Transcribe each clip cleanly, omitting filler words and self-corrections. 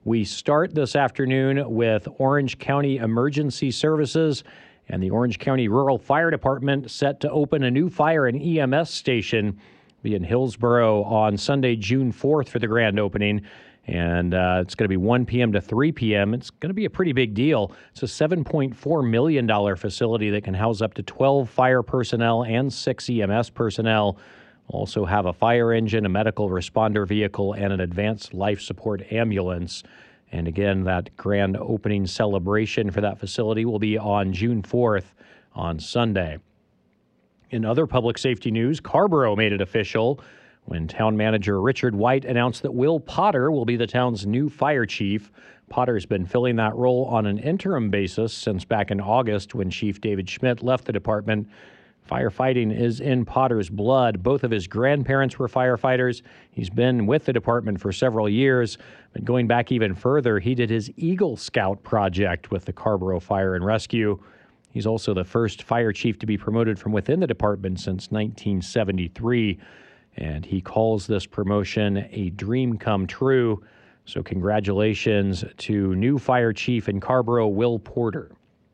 We start this afternoon with Orange County Emergency Services and the Orange County Rural Fire Department set to open a new fire and EMS station in Hillsboro on Sunday, June 4th for the grand opening. And it's going to be 1 p.m. to 3 p.m. It's going to be a pretty big deal. It's a $7.4 million facility that can house up to 12 fire personnel and 6 EMS personnel. Also have a fire engine, a medical responder vehicle, and an advanced life support ambulance. And again, that grand opening celebration for that facility will be on June 4th on Sunday. In other public safety news, Carrboro made it official when town manager Richard White announced that Will Potter will be the town's new fire chief. Potter's been filling that role on an interim basis since back in August when Chief David Schmidt left the department. Firefighting is in Potter's blood. Both of his grandparents were firefighters. He's been with the department for several years. But going back even further, he did his Eagle Scout project with the Carrboro Fire and Rescue. He's also the first fire chief to be promoted from within the department since 1973. And he calls this promotion a dream come true. So congratulations to new fire chief in Carrboro, Will Porter.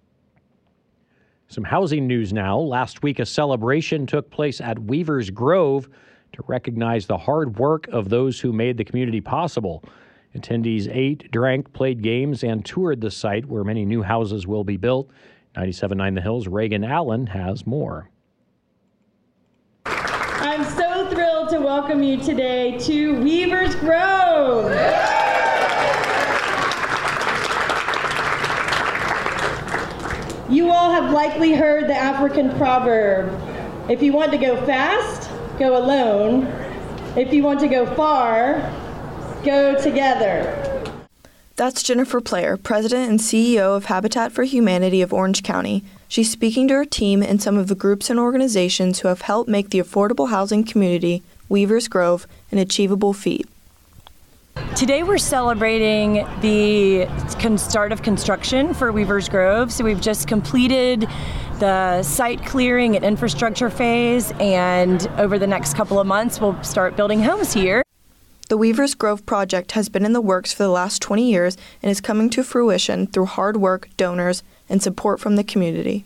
Some housing news now. Last week, a celebration took place at Weavers Grove to recognize the hard work of those who made the community possible. Attendees ate, drank, played games, and toured the site where many new houses will be built. 97.9 The Hills' Reagan Allen has more. I'm so thrilled to welcome you today to Weavers Grove. You all have likely heard the African proverb, if you want to go fast, go alone. If you want to go far, go together. That's Jennifer Player, President and CEO of Habitat for Humanity of Orange County. She's speaking to her team and some of the groups and organizations who have helped make the affordable housing community, Weavers Grove, an achievable feat. Today we're celebrating the start of construction for Weavers Grove. So we've just completed the site clearing and infrastructure phase, and over the next couple of months we'll start building homes here. The Weavers Grove project has been in the works for the last 20 years and is coming to fruition through hard work, donors, and support from the community.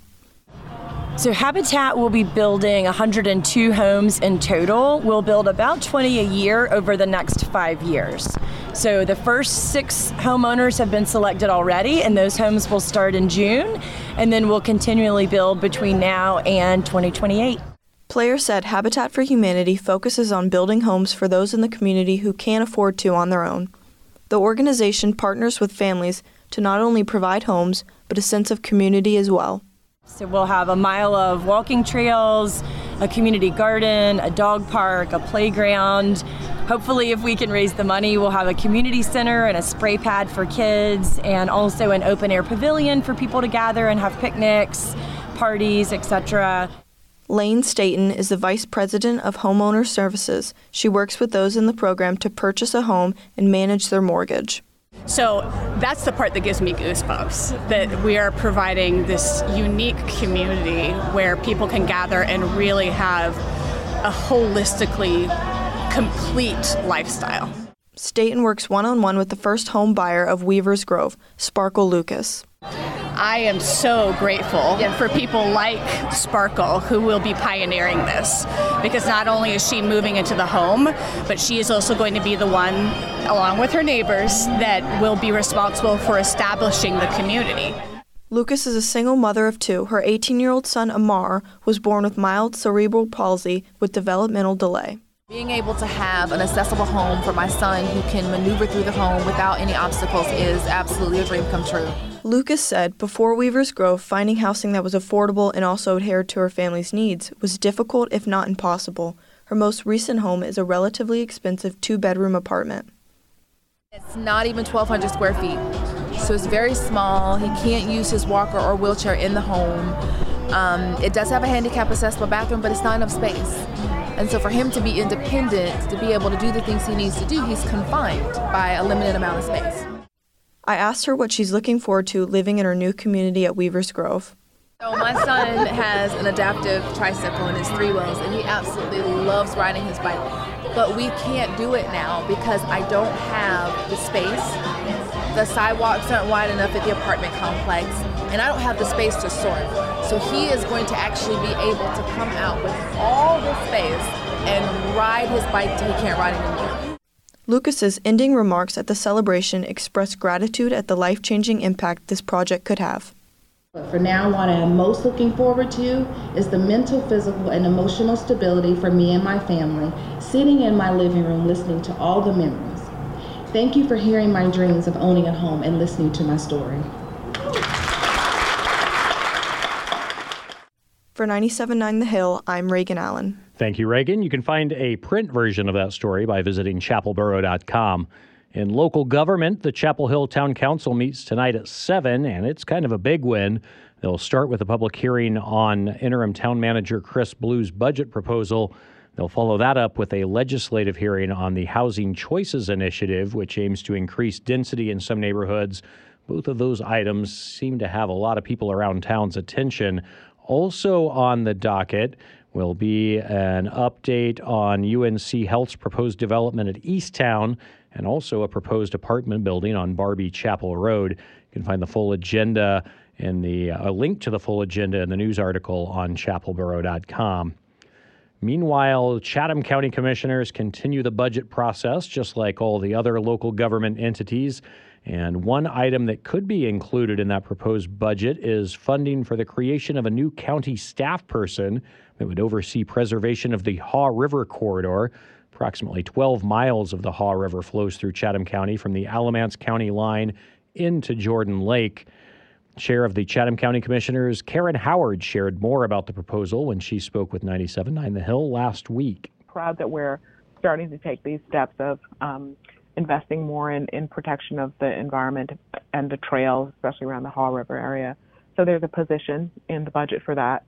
So Habitat will be building 102 homes in total. We'll build about 20 a year over the next 5 years. So the first 6 homeowners have been selected already, and those homes will start in June, and then we'll continually build between now and 2028. Player said Habitat for Humanity focuses on building homes for those in the community who can't afford to on their own. The organization partners with families to not only provide homes, but a sense of community as well. So we'll have a mile of walking trails, a community garden, a dog park, a playground. Hopefully, if we can raise the money, we'll have a community center and a spray pad for kids, and also an open air pavilion for people to gather and have picnics, parties, etc. Lane Staten is the Vice President of Homeowner Services. She works with those in the program to purchase a home and manage their mortgage. So that's the part that gives me goosebumps, that we are providing this unique community where people can gather and really have a holistically complete lifestyle. Staten works one-on-one with the first home buyer of Weavers Grove, Sparkle Lucas. I am so grateful for people like Sparkle who will be pioneering this, because not only is she moving into the home, but she is also going to be the one, along with her neighbors, that will be responsible for establishing the community. Lucas is a single mother of 2. Her 18-year-old son, Amar, was born with mild cerebral palsy with developmental delay. Being able to have an accessible home for my son who can maneuver through the home without any obstacles is absolutely a dream come true. Lucas said before Weavers Grove, finding housing that was affordable and also adhered to her family's needs was difficult, if not impossible. Her most recent home is a relatively expensive 2-bedroom apartment. It's not even 1,200 square feet, so it's very small. He can't use his walker or wheelchair in the home. It does have a handicap accessible bathroom, but it's not enough space. And so for him to be independent, to be able to do the things he needs to do, he's confined by a limited amount of space. I asked her what she's looking forward to living in her new community at Weavers Grove. So my son has an adaptive tricycle and his 3 wheels, and he absolutely loves riding his bike. But we can't do it now because I don't have the space the sidewalks aren't wide enough at the apartment complex, and I don't have the space to sort. So he is going to actually be able to come out with all this space and ride his bike till he can't ride anymore. Lucas's ending remarks at the celebration expressed gratitude at the life-changing impact this project could have. For now, what I am most looking forward to is the mental, physical, and emotional stability for me and my family, sitting in my living room listening to all the memories. Thank you for hearing my dreams of owning a home and listening to my story. For 97.9 The Hill, I'm Reagan Allen. Thank you, Reagan. You can find a print version of that story by visiting chapelboro.com. In local government, the Chapel Hill Town Council meets tonight at 7, and it's kind of a big win. They'll start with a public hearing on interim town manager Chris Blue's budget proposal. They'll follow that up with a legislative hearing on the Housing Choices Initiative, which aims to increase density in some neighborhoods. Both of those items seem to have a lot of people around town's attention. Also on the docket will be an update on UNC Health's proposed development at Easttown, and also a proposed apartment building on Barbie Chapel Road. You can find the full agenda and a link to the full agenda in the news article on chapelboro.com. Meanwhile, Chatham County Commissioners continue the budget process, just like all the other local government entities. And one item that could be included in that proposed budget is funding for the creation of a new county staff person that would oversee preservation of the Haw River corridor. Approximately 12 miles of the Haw River flows through Chatham County from the Alamance County line into Jordan Lake. Chair of the Chatham County Commissioners, Karen Howard, shared more about the proposal when she spoke with 97.9 The Hill last week. Proud that we're starting to take these steps of investing more in protection of the environment and the trails, especially around the Haw River area. So there's a position in the budget for that,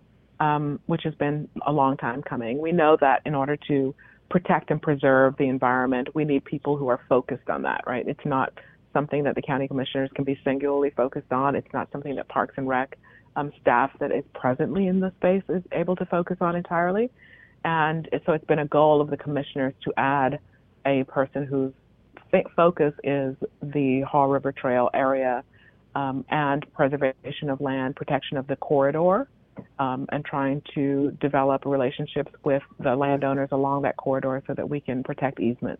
which has been a long time coming. We know that in order to protect and preserve the environment, we need people who are focused on that, right? It's not something that the county commissioners can be singularly focused on. It's not something that Parks and Rec staff that is presently in the space is able to focus on entirely. And so it's been a goal of the commissioners to add a person whose focus is the Haw River Trail area and preservation of land, protection of the corridor, and trying to develop relationships with the landowners along that corridor so that we can protect easements.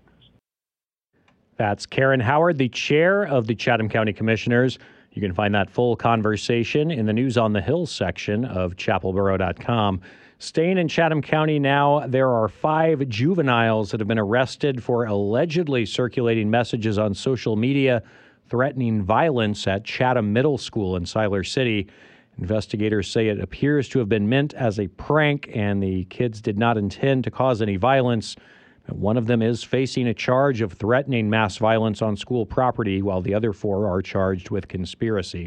That's Karen Howard, the chair of the Chatham County Commissioners. You can find that full conversation in the News on the Hill section of chapelboro.com. Staying in Chatham County now, there are 5 juveniles that have been arrested for allegedly circulating messages on social media threatening violence at Chatham Middle School in Siler City. Investigators say it appears to have been meant as a prank, and the kids did not intend to cause any violence. One of them is facing a charge of threatening mass violence on school property, while the other 4 are charged with conspiracy.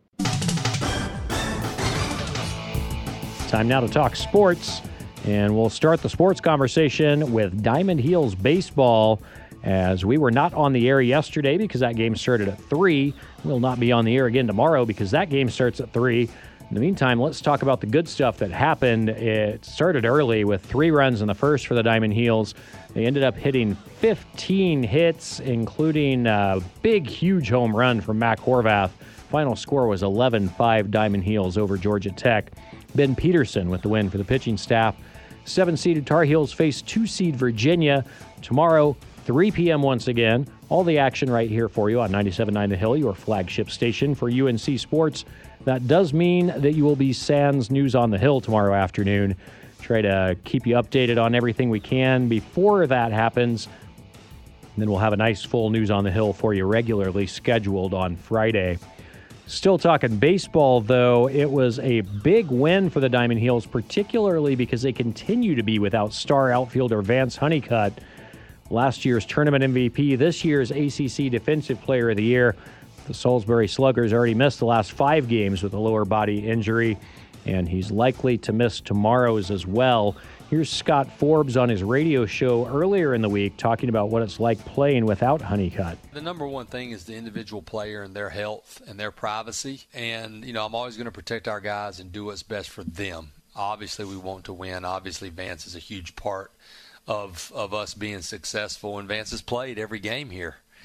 Time now to talk sports, and we'll start the sports conversation with Diamond Heels baseball, as we were not on the air yesterday because that game started at 3. We'll not be on the air again tomorrow because that game starts at 3. In the meantime, let's talk about the good stuff that happened. It started early with 3 runs in the first for the Diamond Heels. They ended up hitting 15 hits, including a big, huge home run from Mac Horvath. Final score was 11-5 Diamond Heels over Georgia Tech. Ben Peterson with the win for the pitching staff. 7-seeded Tar Heels face 2-seed Virginia tomorrow, 3 p.m. once again. All the action right here for you on 97.9 The Hill, your flagship station for UNC Sports. That does mean that you will be sans News on the Hill tomorrow afternoon. Try to keep you updated on everything we can before that happens. And then we'll have a nice full News on the Hill for you regularly scheduled on Friday. Still talking baseball, though, it was a big win for the Diamond Heels, particularly because they continue to be without star outfielder Vance Honeycutt. Last year's tournament MVP, this year's ACC Defensive Player of the Year. The Salisbury Sluggers already missed the last 5 games with a lower body injury, and he's likely to miss tomorrow's as well. Here's Scott Forbes on his radio show earlier in the week talking about what it's like playing without Honeycutt. The number one thing is the individual player and their health and their privacy. And, I'm always going to protect our guys and do what's best for them. Obviously, we want to win. Obviously, Vance is a huge part of us being successful, and Vance has played every game here.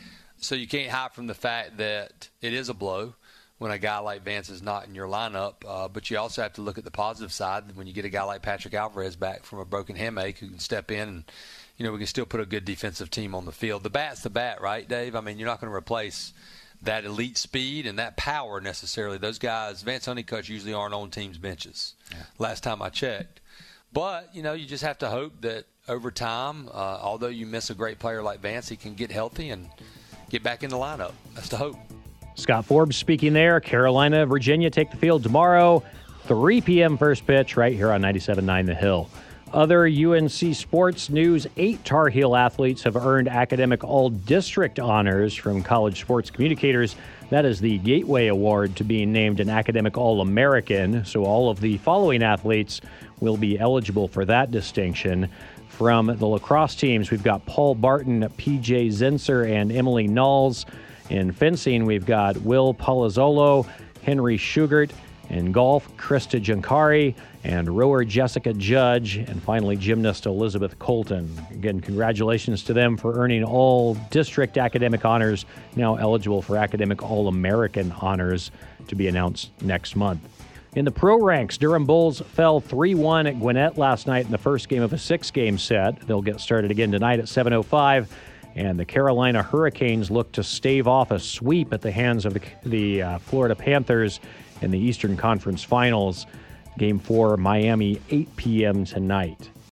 So you can't hide from the fact that it is a blow when a guy like Vance is not in your lineup, but you also have to look at the positive side when you get a guy like Patrick Alvarez back from a broken hamate who can step in and, we can still put a good defensive team on the field. The bat's the bat, right, Dave? I mean, you're not going to replace that elite speed and that power necessarily. Those guys, Vance Honeycutt, usually aren't on teams' benches, last time I checked. But, you just have to hope that over time, although you miss a great player like Vance, he can get healthy and get back in the lineup. That's the hope. Scott Forbes speaking there. Carolina, Virginia take the field tomorrow, 3 p.m. first pitch right here on 97.9 The Hill. Other UNC sports news, 8 Tar Heel athletes have earned academic all-district honors from College Sports Communicators. That is the Gateway Award to being named an academic All-American. So all of the following athletes will be eligible for that distinction. From the lacrosse teams, we've got Paul Barton, P.J. Zinser, and Emily Knowles. In fencing, we've got Will Palazzolo, Henry Schugert. In golf, Krista Jankari, and rower Jessica Judge, and finally gymnast Elizabeth Colton. Again, congratulations to them for earning all district academic honors, now eligible for academic All-American honors to be announced next month. In the pro ranks, Durham Bulls fell 3-1 at Gwinnett last night in the first game of a 6-game set. They'll get started again tonight at 7:05. And the Carolina Hurricanes look to stave off a sweep at the hands of the Florida Panthers in the Eastern Conference Finals. Game 4, Miami, 8 p.m. tonight.